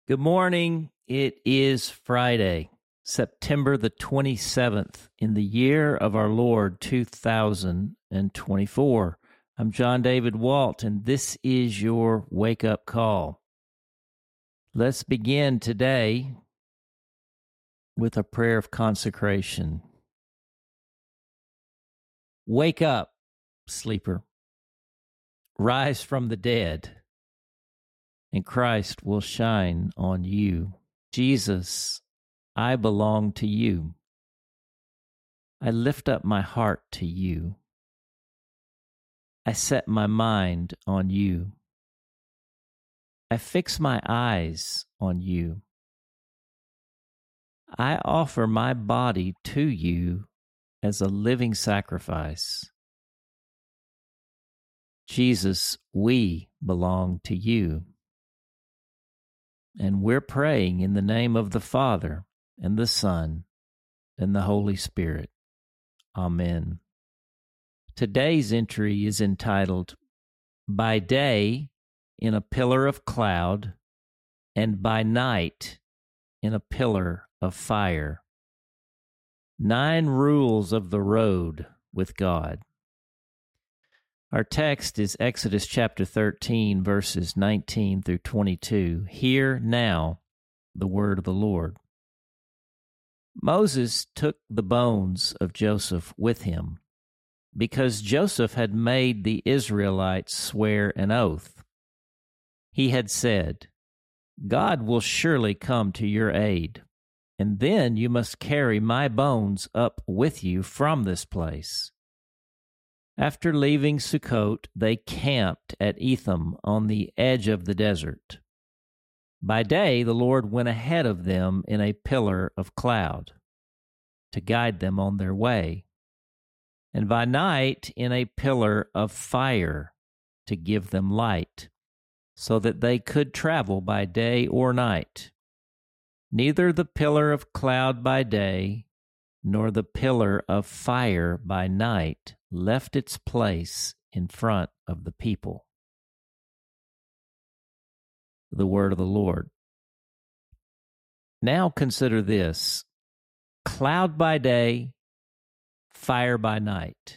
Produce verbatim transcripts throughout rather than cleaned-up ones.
Good morning. It is Friday, September the twenty-seventh, in the year of our Lord two thousand twenty-four. I'm John David Walt, and this is your wake-up call. Let's begin today with a prayer of consecration. Wake up, sleeper. Rise from the dead, and Christ will shine on you. Jesus, I belong to you. I lift up my heart to you. I set my mind on you. I fix my eyes on you. I offer my body to you as a living sacrifice. Jesus, we belong to you. And we're praying in the name of the Father, and the Son, and the Holy Spirit. Amen. Today's entry is entitled, By Day in a Pillar of Cloud, and by Night in a Pillar of Fire. Nine Rules of the Road with God. Our text is Exodus chapter thirteen, verses nineteen through twenty-two. Hear now the word of the Lord. Moses took the bones of Joseph with him, because Joseph had made the Israelites swear an oath. He had said, God will surely come to your aid, and then you must carry my bones up with you from this place. After leaving Sukkot, they camped at Etham on the edge of the desert. By day, the Lord went ahead of them in a pillar of cloud to guide them on their way, and by night in a pillar of fire to give them light, so that they could travel by day or night. Neither the pillar of cloud by day nor the pillar of fire by night left its place in front of the people. The word of the Lord. Now consider this: cloud by day, fire by night.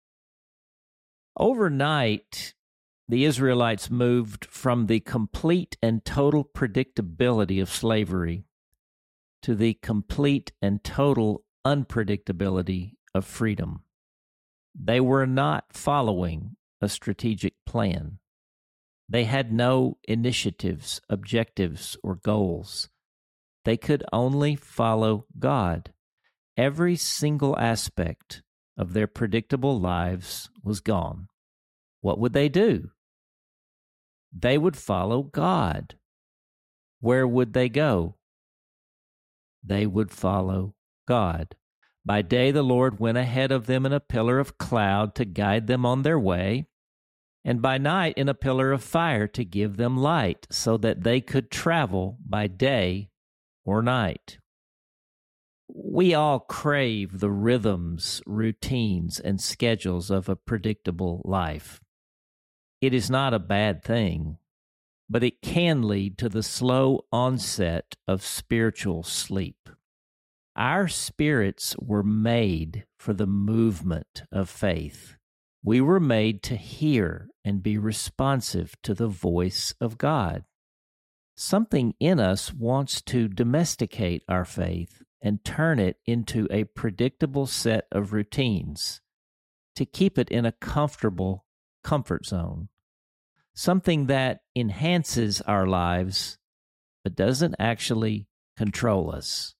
Overnight, the Israelites moved from the complete and total predictability of slavery to the complete and total unpredictability of freedom. They were not following a strategic plan. They had no initiatives, objectives, or goals. They could only follow God. Every single aspect of their predictable lives was gone. What would they do? They would follow God. Where would they go? They would follow God. By day, the Lord went ahead of them in a pillar of cloud to guide them on their way, and by night in a pillar of fire to give them light, so that they could travel by day or night. We all crave the rhythms, routines, and schedules of a predictable life. It is not a bad thing, but it can lead to the slow onset of spiritual sleep. Our spirits were made for the movement of faith. We were made to hear and be responsive to the voice of God. Something in us wants to domesticate our faith and turn it into a predictable set of routines, to keep it in a comfortable comfort zone, something that enhances our lives but doesn't actually control us.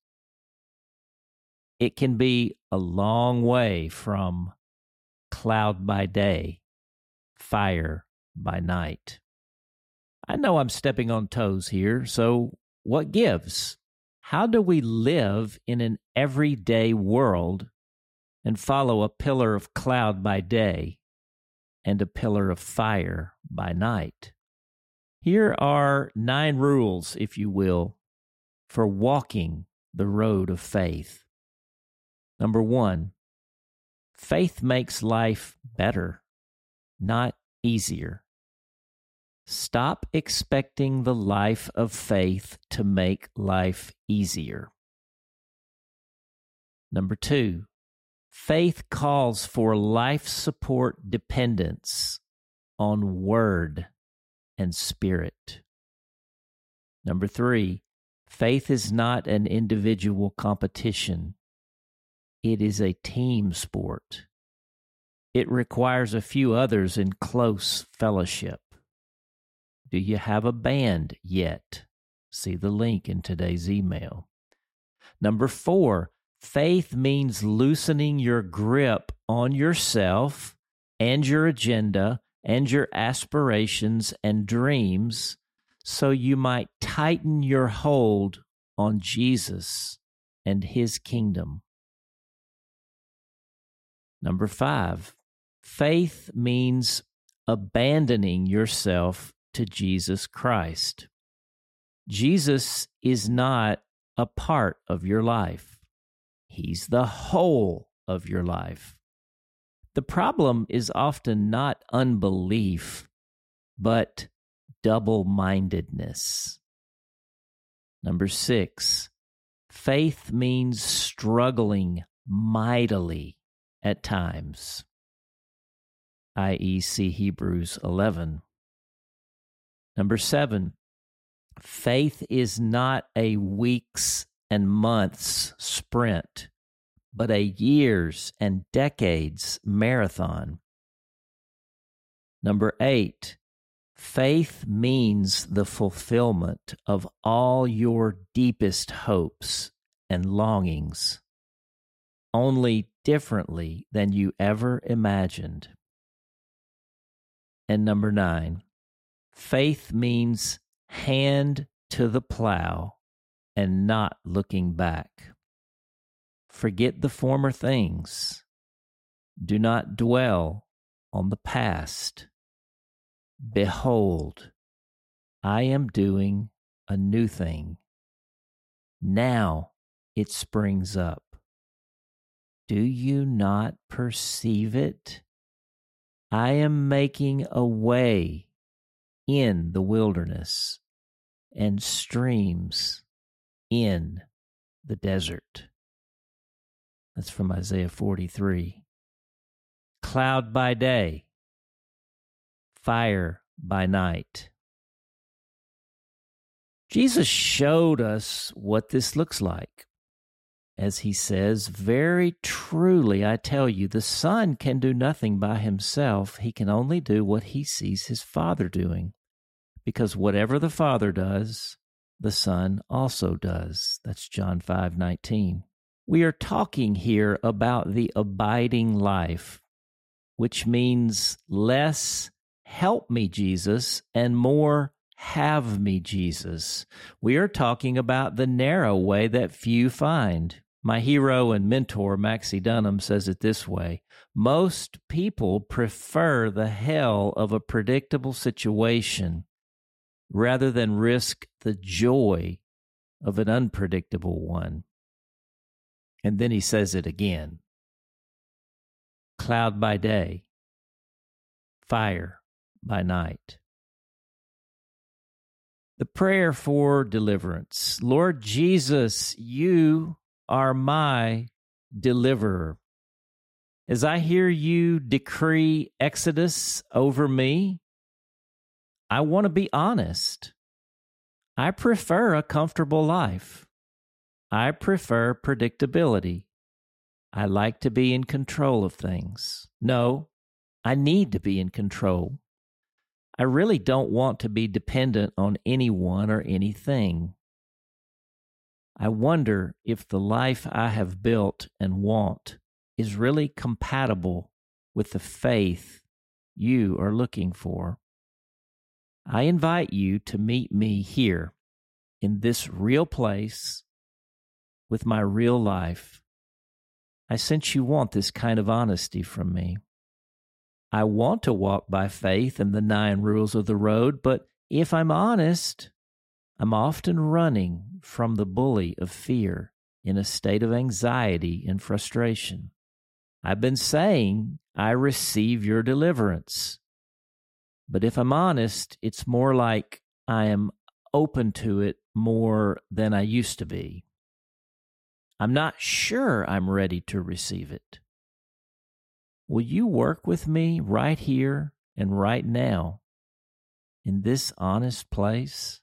It can be a long way from cloud by day, fire by night. I know I'm stepping on toes here, so what gives? How do we live in an everyday world and follow a pillar of cloud by day and a pillar of fire by night? Here are nine rules, if you will, for walking the road of faith. Number one, faith makes life better, not easier. Stop expecting the life of faith to make life easier. Number two, faith calls for life support dependence on Word and Spirit. Number three, faith is not an individual competition. It is a team sport. It requires a few others in close fellowship. Do you have a band yet? See the link in today's email. Number four, faith means loosening your grip on yourself and your agenda and your aspirations and dreams so you might tighten your hold on Jesus and His kingdom. Number five, faith means abandoning yourself to Jesus Christ. Jesus is not a part of your life. He's the whole of your life. The problem is often not unbelief, but double-mindedness. Number six, faith means struggling mightily at times, that is, see Hebrews eleven. Number seven, faith is not a weeks and months sprint, but a years and decades marathon. Number eight, faith means the fulfillment of all your deepest hopes and longings, only differently than you ever imagined. And number nine, faith means hand to the plow and not looking back. Forget the former things. Do not dwell on the past. Behold, I am doing a new thing. Now it springs up. Do you not perceive it? I am making a way in the wilderness and streams in the desert. That's from Isaiah forty-three. Cloud by day, fire by night. Jesus showed us what this looks like. As he says, very truly I tell you, the Son can do nothing by himself. He can only do what he sees his Father doing. Because whatever the Father does, the Son also does. That's John five nineteen. We are talking here about the abiding life, which means less help me, Jesus, and more have me, Jesus. We are talking about the narrow way that few find. My hero and mentor, Maxie Dunham, says it this way: most people prefer the hell of a predictable situation rather than risk the joy of an unpredictable one. And then he says it again. Cloud by day, fire by night. The prayer for deliverance. Lord Jesus, you are my deliverer. As I hear you decree exodus over me, I want to be honest. I prefer a comfortable life. I prefer predictability. I like to be in control of things. No, I need to be in control. I really don't want to be dependent on anyone or anything. I wonder if the life I have built and want is really compatible with the faith you are looking for. I invite you to meet me here in this real place with my real life. I sense you want this kind of honesty from me. I want to walk by faith and the nine rules of the road, but if I'm honest, I'm often running from the bully of fear in a state of anxiety and frustration. I've been saying, I receive your deliverance. But if I'm honest, it's more like I am open to it more than I used to be. I'm not sure I'm ready to receive it. Will you work with me right here and right now in this honest place?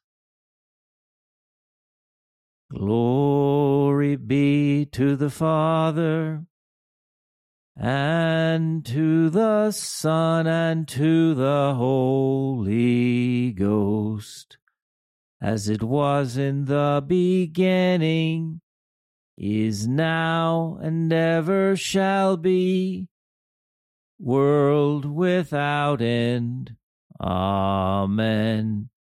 Glory be to the Father, and to the Son, and to the Holy Ghost, as it was in the beginning, is now, and ever shall be, world without end. Amen.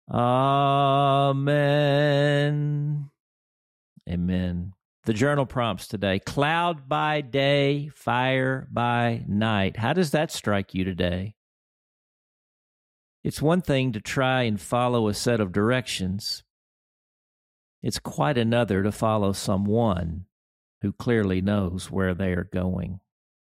Amen. Amen. The journal prompts today: cloud by day, fire by night. How does that strike you today? It's one thing to try and follow a set of directions. It's quite another to follow someone who clearly knows where they are going.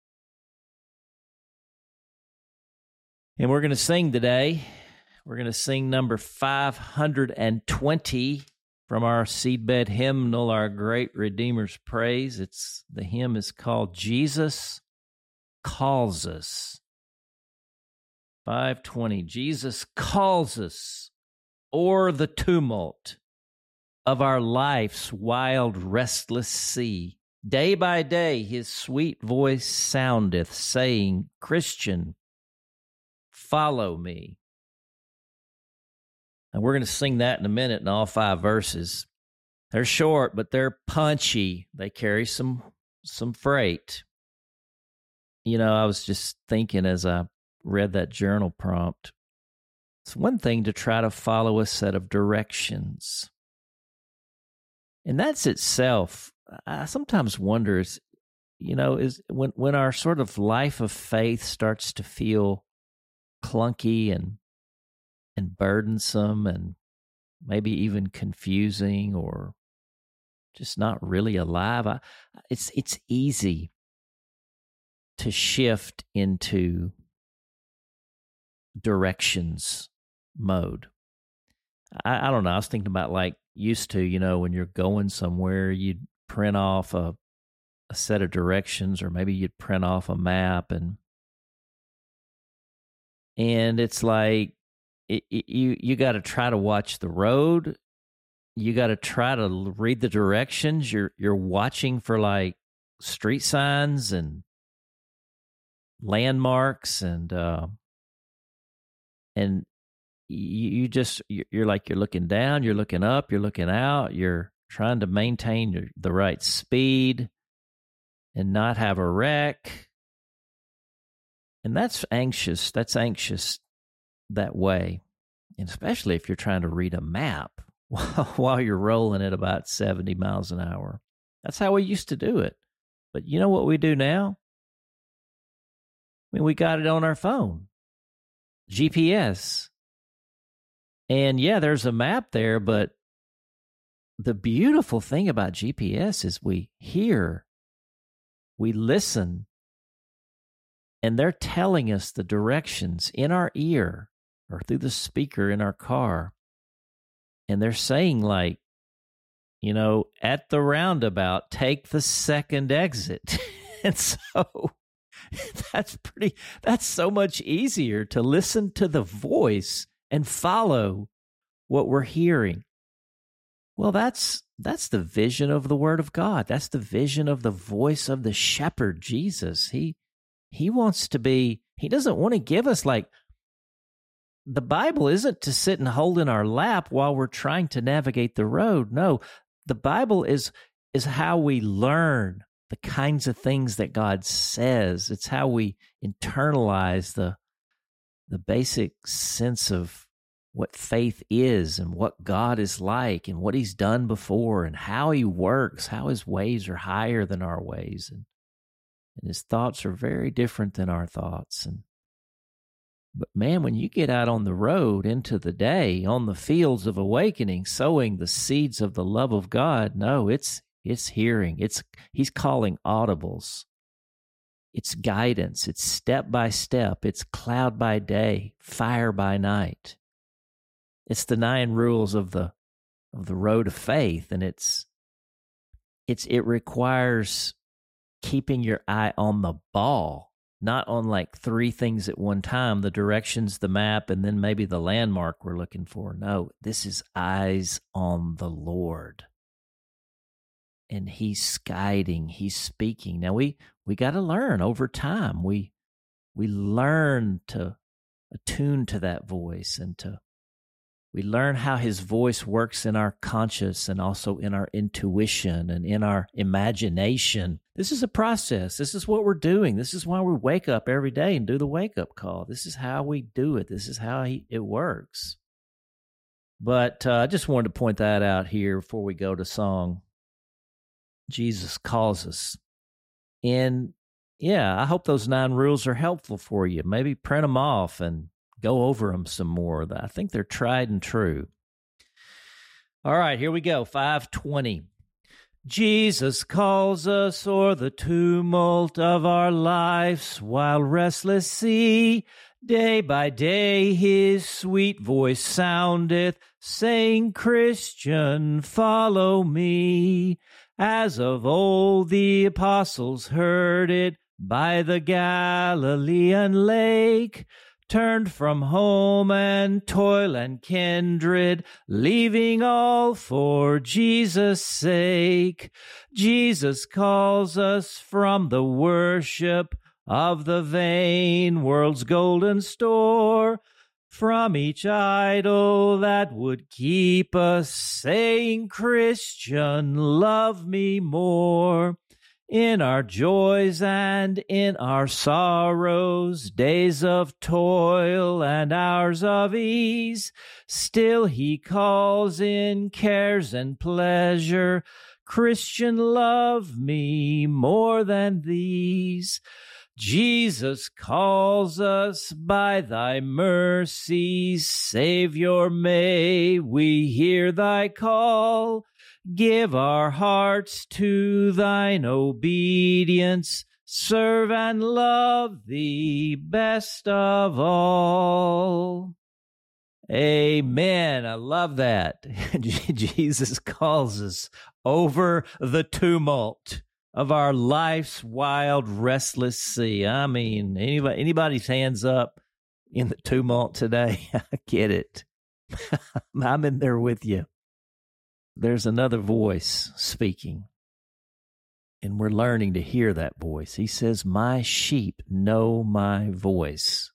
And we're going to sing today. We're going to sing number five hundred twenty from our seedbed hymnal, Our Great Redeemer's Praise. It's the hymn is called Jesus Calls Us. five twenty. Jesus calls us o'er the tumult of our life's wild, restless sea. Day by day his sweet voice soundeth, saying, Christian, follow me. And we're going to sing that in a minute in all five verses. They're short, but they're punchy. They carry some some freight. You know, I was just thinking as I read that journal prompt, it's one thing to try to follow a set of directions. And that's itself, I sometimes wonder, is, you know, is when, when our sort of life of faith starts to feel clunky and and burdensome and maybe even confusing or just not really alive, I, it's it's easy to shift into directions mode. I, I don't know. I was thinking about like used to, you know, when you're going somewhere, you'd print off a, a set of directions, or maybe you'd print off a map, and and it's like it, it, you you got to try to watch the road. You got to try to read the directions. You're you're watching for like street signs and landmarks, and uh, and you, you just you're like you're looking down, you're looking up, you're looking out. You're trying to maintain your, the right speed and not have a wreck. And that's anxious. That's anxious that way, and especially if you're trying to read a map while you're rolling at about seventy miles an hour. That's how we used to do it. But you know what we do now? I mean, we got it on our phone, G P S. And yeah, there's a map there, but the beautiful thing about G P S is we hear, we listen, and they're telling us the directions in our ear or through the speaker in our car. And they're saying, like, you know, at the roundabout, take the second exit. And so that's pretty, that's so much easier to listen to the voice and follow what we're hearing. Well, that's that's the vision of the Word of God. That's the vision of the voice of the shepherd, Jesus. He he wants to be, he doesn't want to give us like, the Bible isn't to sit and hold in our lap while we're trying to navigate the road. No, the Bible is is how we learn the kinds of things that God says. It's how we internalize the the basic sense of what faith is and what God is like and what he's done before and how he works, how his ways are higher than our ways, and, and his thoughts are very different than our thoughts. And But man, when you get out on the road into the day, on the fields of awakening, sowing the seeds of the love of God, no, it's it's hearing. It's he's calling audibles. It's guidance. It's step by step. It's cloud by day, fire by night. It's the nine rules of the of the road of faith, and it's it's it requires keeping your eye on the ball, not on like three things at one time, the directions, the map, and then maybe the landmark we're looking for. No, this is eyes on the Lord. And he's guiding, he's speaking. Now we we got to learn over time. We we learn to attune to that voice, and to we learn how his voice works in our conscious and also in our intuition and in our imagination. This is a process. This is what we're doing. This is why we wake up every day and do the wake-up call. This is how we do it. This is how he, it works. But uh, I just wanted to point that out here before we go to song. Jesus calls us. And yeah, I hope those nine rules are helpful for you. Maybe print them off and go over them some more. I think they're tried and true. All right, here we go. five twenty. Jesus calls us o'er the tumult of our lives, while restless sea, day by day his sweet voice soundeth, saying, Christian, follow me. As of old the apostles heard it by the Galilean lake, turned from home and toil and kindred, leaving all for Jesus' sake. Jesus calls us from the worship of the vain world's golden store, from each idol that would keep us, saying, Christian, love me more. In our joys and in our sorrows, days of toil and hours of ease, still he calls in cares and pleasure, Christian, love me more than these. Jesus calls us by thy mercies, Savior, may we hear thy call. Give our hearts to thine obedience, serve and love thee best of all. Amen. I love that. Jesus calls us over the tumult of our life's wild, restless sea. I mean, anybody, anybody's hands up in the tumult today? I get it. I'm in there with you. There's another voice speaking, and we're learning to hear that voice. He says, my sheep know my voice.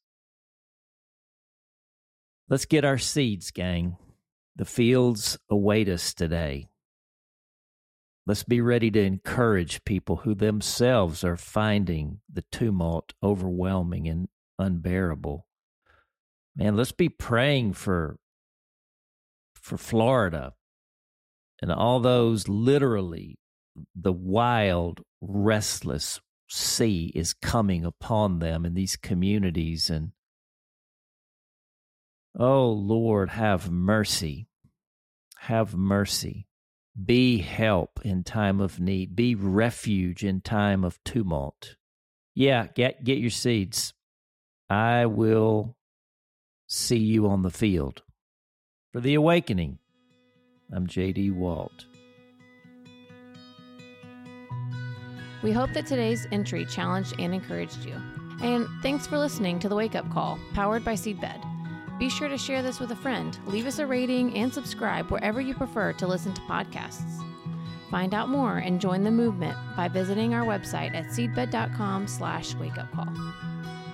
Let's get our seeds, gang. The fields await us today. Let's be ready to encourage people who themselves are finding the tumult overwhelming and unbearable. Man, let's be praying for, for Florida and all those, literally, the wild, restless sea is coming upon them in these communities. And, oh, Lord, have mercy. Have mercy. Be help in time of need. Be refuge in time of tumult. Yeah, get, get your seeds. I will see you on the field. For The Awakening, I'm J D Walt. We hope that today's entry challenged and encouraged you. And thanks for listening to The Wake Up Call, powered by Seedbed. Be sure to share this with a friend, leave us a rating, and subscribe wherever you prefer to listen to podcasts. Find out more and join the movement by visiting our website at seedbed.com slash wakeupcall.